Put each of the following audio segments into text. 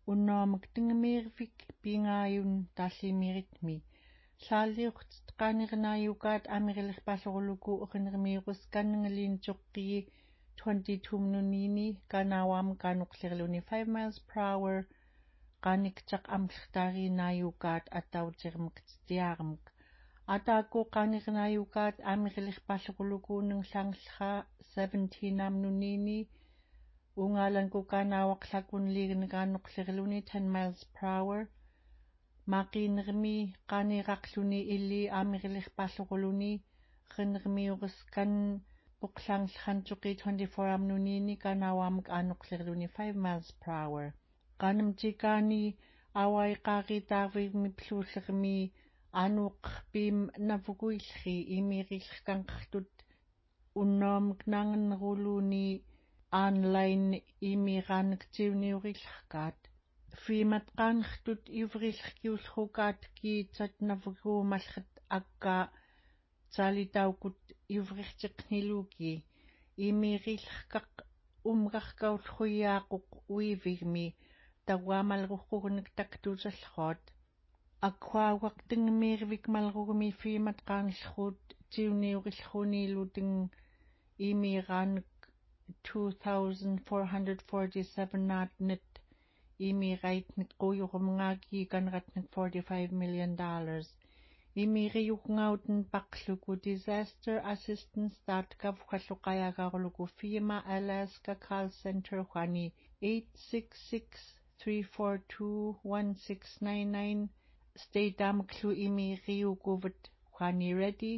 unnamak tingamirvik pingaayun taalliimiritmi saalliuqtit qaaniqnaayukaat amirillerpalloruluku uqinnermiuqus kannangaliinchoqqigi 22 minunini kanaawam kaanuqlirluni 5 miles per hour qaanikchaq amllertaariinaayukaat attautirmaqtitiaarmak ataako qaaniqnaayukaat amirillerpallorulukuunnerlaanglera 17 minunini ungalanku kanaawaqlakunliignikaannoqlirluni 10 miles per hour maaqiinermi qaaniqaqluni illi amirillerpalloruluni qinnermiuquskan poqlaangllerantuqi 24 minunini kanaawamak aannoqlirluni 5 miles per hour qaanamtikaani awaiqaaqitaarvigmi pluullermi aanuuqqarpiim navuguillri imiirillerkanqartut unnaamak naanganneruluuni online imiiraanaktiuniurillerkaat fiimat qaannertut iuverillerkiullrukaat kiitsat navuguumallrat akkaa saalitaukkut iuverirteqniluuki imiirillerkaq umrarkaullruyaaqoq uivigmi tawaamalruqqugunak taktuusallruat akkuaawaqtinngmiirvik malrugmi fiimat qaannerruut tiuniurillruuniiluting imiiraanak 2,447 naatnet imiiraitnik quyurumngaaki kanratnik $45 million imiiriyuqngauten paqluku disaster-assistance.gov qalluqayaagaarluku FEMA Alaska Call Center Juani 866-342-1699 state-amaklu imiiriyukuvat Juani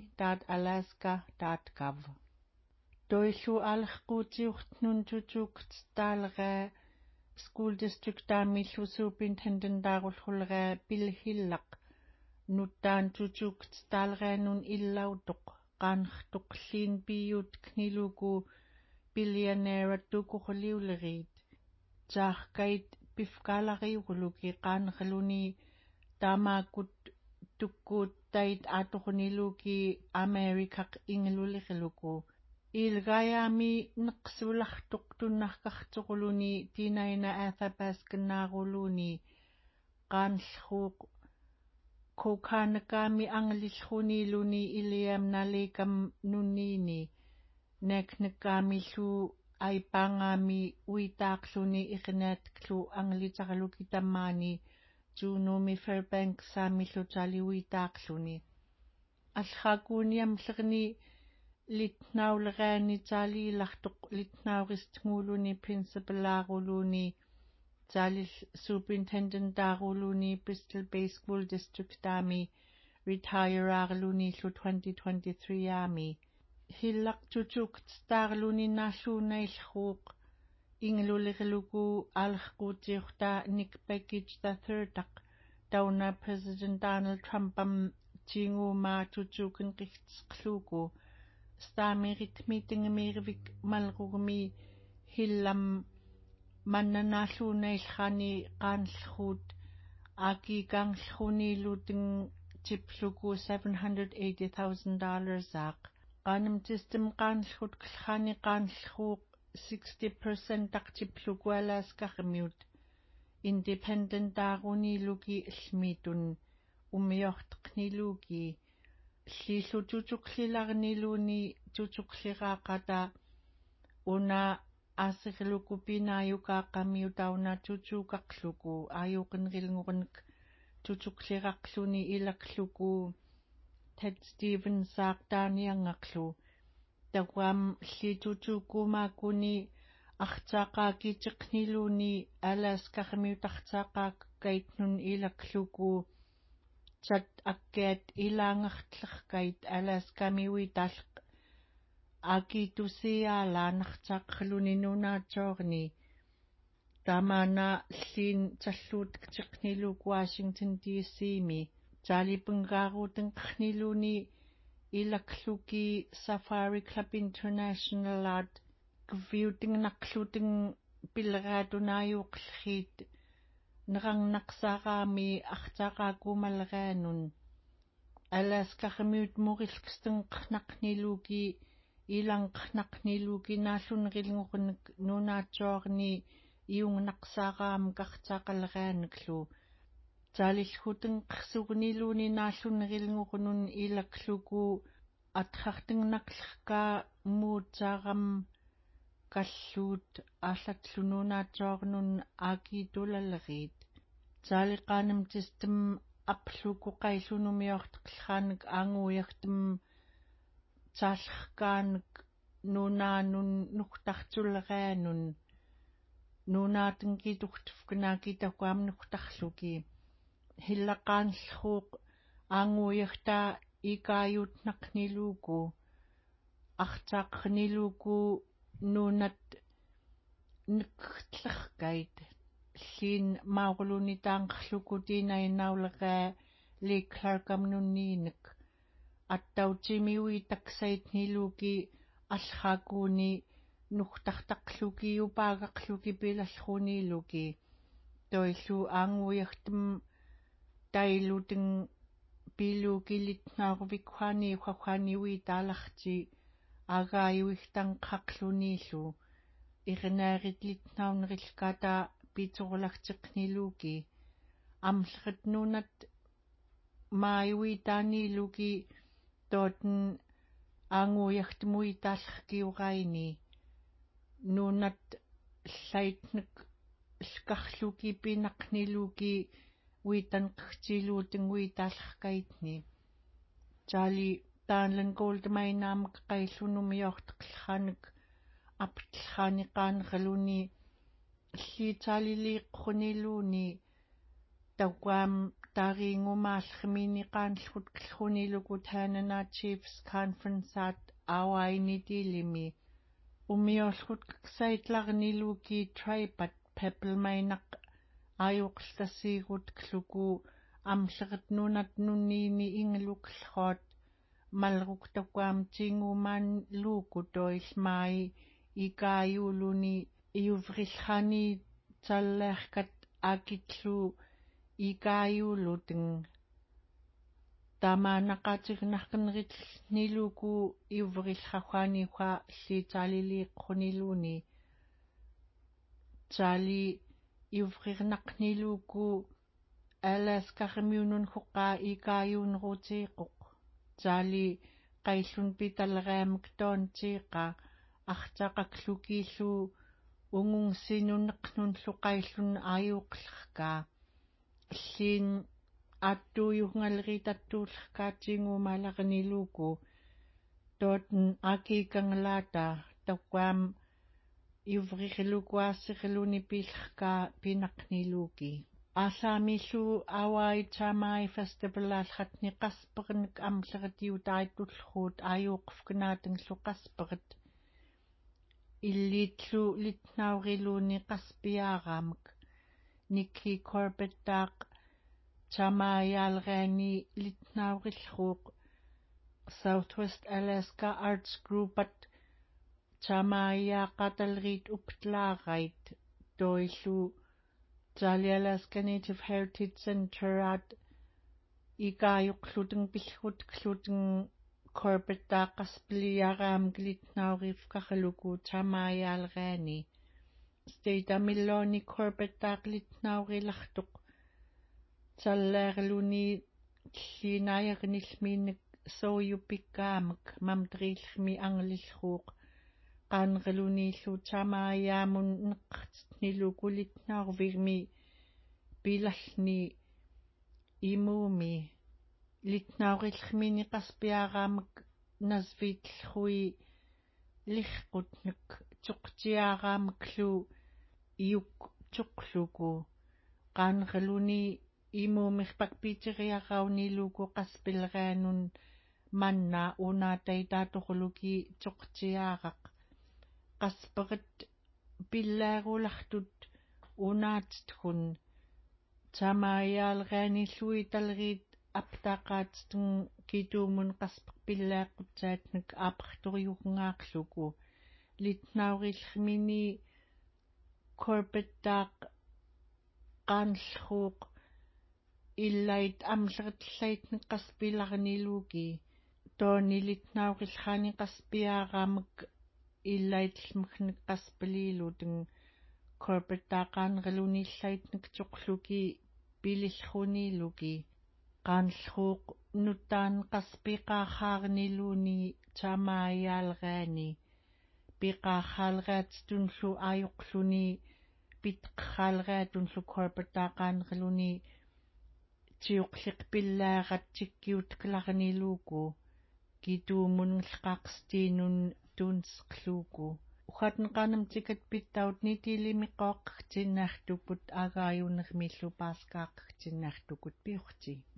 ready.alaska.gov toillu alerquutiurtnun tutuuqtitaalera school district taamillu superintendent aarullrulera Bill Hillaq nuttaan tutuuqtitaaleraanun illautoq qaannertoqliin piyut kniluku billionaire tukuqliuleriit taarkait pifkaalariurluki qaanerluni taamaakut tukkuuttait aatorniluki Amerikaq ingelulirluku ilgaayaami neqsulartoq tunnarkartoquluni tinaina athabaskannaaruluni qaanllruuq kokaanakaami anglillruniiluni iliam nalikam nunniini naknakaamillu aipaangaami uitaaqluni iqinaatqlu anglitarluki tammaani tuunumi Fairbanks saamillu tali uitaaqluni allraakuuniamlerni litnauleraani taaliilartoq litnauristnguuluni principalaaruluni taalil superintendentaaruluni Bristol Bay School District taami retireaarluni 2023 aami hillaq tutuuqtitaarluni naalluunaillruuq ingelulirluku alerquutiurtaa Nick Begich III tauna President Donald Trumpam tiinguumaa tutuukin qihtisqluuku staamiritmiitingmiirvik malrugmi hillam mannanaalluunaillrani qaanllruut aakiikaanglruniiluting tipluku $780,000 aaq qaanamtistim qaanllruut qillrani qaanllruuq 60% taqtipluku Alaska-rmiut independent-aaruniiluki llmitun umiorteqniluki llillu tutuqlilarniluuni tutuqliraaqata una asirluku pinaayukaaqamiutauna tutuuqaqluku aayuqinrilngurunik tutuqliraqluni ilakluku Ted Stevens saaqtaaniangaqlu tawam llitutukumaakuni artaaqaakitiqniluuni Alaska-rmiutartaaqaakkaitnun ilakluku chat akkiat ilaangertlerkait Alaskami uitaalq aakiitusiaalaanartaaqluni nunaatsoorni tamana llin talluutktiqniluku Washington DC-mi taalipengaaruutenqarniluuni ilakluki Safari Club International at gviutingnaqluting pileraatunaayuuqllriit nerarnaqsaaraami artaaqaakuumaleraanun Alaska-rmiut murilkstenqernaqniluki ilanqernaqniluki naallunerilngurunik nunaatsoorni iungnaqsaaqaam qartaaqalerianniklu taalillhuten qersuguniluni naallunnerilngurunun ilakluku atqartingnaqlerkaa muutsaaram kalluut aallatlunuunaatsoornun aakiitulallerit taaliqaanam tistam apluku qaillunumiorteqllraanik aanguuyartam taallerkaanik nuunaanun nuqtartulerianun nuunaatinkiiturtufkanaakitaquam nuqtarluki hillaqaanllruuq aanguuyartaa ikaayuutnaqniluuku artaaqniluuku nuunat niklerkait llin maaquluni taanqerluku tiinainauleraa liiklarkamnunniinik attautimиуи таксаитнилуки аллаакууни нухтартарлуки упаагарлуки пилаллрунилуки тоиллу аангуйартам тайлутин пилукилитнаарвикхуани ухахуаниуи тааларти агааюихтанқарлунилу иринааритлитнаунериллкаата питсорулартеқнилуки амлерит нунат мааюи таанилуки тоотен аангуйартмуи тааллеркиураини нунат llайтник лкарлуки пинақнилуки уитанқертилуутин уитааллеркаитни таали таанлан коолтамайнаамак қаиллунумиортеқлрааник аптиллрааниқаанералуни иллиитаалилииққунилууни тауаам таариингумааллерминиқаанллгут клрунилуку таанана Chiefs Conference-аат ауаинитилими умиорлгут каксайтларнилуки трайпат пеплмайнақ аюқлтассиигут клуку амлерит нунат нунниини ингалукллроот малрук тауаам тингумаан лууку тоилмаи икааюлуни иувриллхани таллаеркат акитлу икааюлутин тамаанақаатигнарканерит нилуку иувриллхахуаниуха иллиитаалилииққунилууни таали иуврирнақнилуку аласкаремиунун хоққаа икааюнерутииқоқ таали qaillun pitalleriamik toontiiqa артақаклукииллу унгунсинуннеқнунлу qaillun ааюуқлеркаа иллиин ааттуйунгалеритаттуулеркаатингуумаалернилууку тоотен акикангалаата тауаам иувририлукуаассерилуни пилlerkaa пинақнилууки аалаамиллу ауаи таамаи фестивалааллратни қасперник амлеритиутариттуллруут ааюуқфканаатанглу қасперит иллиитлу литнаурилууни қаспиаараамак Nikki Corbett-таақ таамааяалераани литнауриллрууқ Southwest Alaska Arts Group-at таамааяақаталерит уптлаарайт тоиллу Tali Alaska Native Heritage Center-аат икааюқлутин пиллгутклутин Corbett-тааққаспилиараам глитнауривкарлуку таамааяалераани State Amilloni Corbett-таақлитнаурилартоқ таллаарилуни иллинааяқнилмиинник союпиккаамак мамтриллми англиллрууқ qaanreluniillu taamaayamun neqqartitniluku litnaarvigmi pilallni imuumi litnaurillmini qaspiaraamak nasviitllrui lirqutnik tuqtiaraamaklu iuk tuqluku qaanreluni imuumirpakpiiteriarauniluku qaspilerianun manna unaataitaatoquluki tuqtiaaraq qasperit pillaarulartut unaatitgun taamaayaaleranillui taleriit aptaaqaatitun kituumun qasperpillaaqqutsaatnik aapartoriugungaarluku litnaurillmini Corbett-taaq qaanllruuq illait amleritllaitnik qaspilarniluki tooni litnaurillraani qaspiaaraamak illaitllmagnik qaspiliilutun corporate-taqan rilunillait tuqluki pilillhuni luki qaanlluuq nuttaan qaspiqaaqhaarniluni taamaayaalgaani piqaaqhaalgaat tunllu aayuqluni pitqaalgaat tunllu corporate-taqan riluni tiuqliqpillaaqat tikkiutklarniluuku kituumunngllqaaqstiinun tuunsqluuku uhatnqanam tikat pittaut nitiilimiqqooqqtinnaartukut agaayunermillu paaskaaqtinnaartukut piurti